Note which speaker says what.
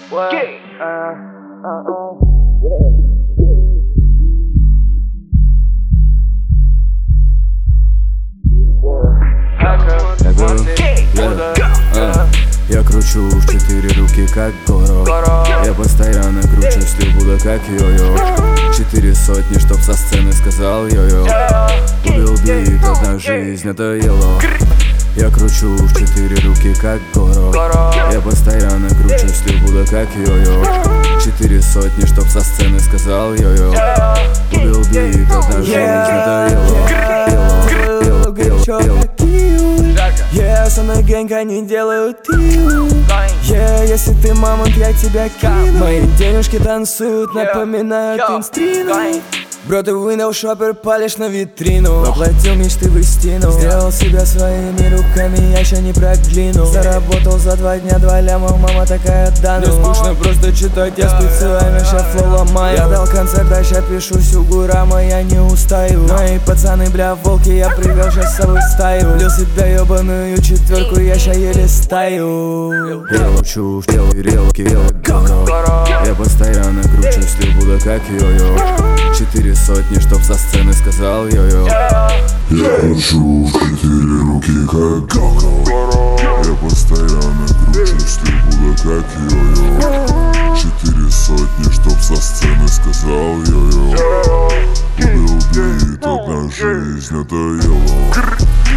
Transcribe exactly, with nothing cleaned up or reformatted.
Speaker 1: Я кручу в четыре руки, как город. Я постоянно кручусь, буду как йо-йо. Четыре сотни, чтоб со сцены сказал йо-йо. Убил бит, одна жизнь, это ело. Я кручу в четыре руки, как город. Я постоянно кручусь, буду как йо-йо. Четыре сотни, чтоб со сцены сказал йо-йо. Убил бит, одна жизнь, это ело.
Speaker 2: Yeah, со мной гэнг, они делают тил. Yeah, если ты мамонт, я тебя кину. Мои денежки танцуют, напоминают инстрину. Бро, ты вынул шопер, палишь на витрину. Воплотил мечты в истину. Сделал себя своими руками, я еще не прогляну. Заработал за два дня два ляма, мама такая да. Мне скучно просто читать, я специально ща флоу ломаю. Я дал концерт, а ща пишу сюгурама, я не устаю. Мои пацаны, бля, волки, я привел ща с собой стаю. Влил себя ебаную четверку, я ща еле стаю.
Speaker 1: Я кручу в тело, релки, я постоянно кручусь, буду как йо-йо. Четыре сотни, чтоб со сцены сказал йо-йо.
Speaker 3: Я кручу в четыре руки, как город. Я постоянно кручусь, буду как йо-йо. Четыре сотни, чтоб со сцены сказал йо-йо. Убил бит, одна жизнь, это ело.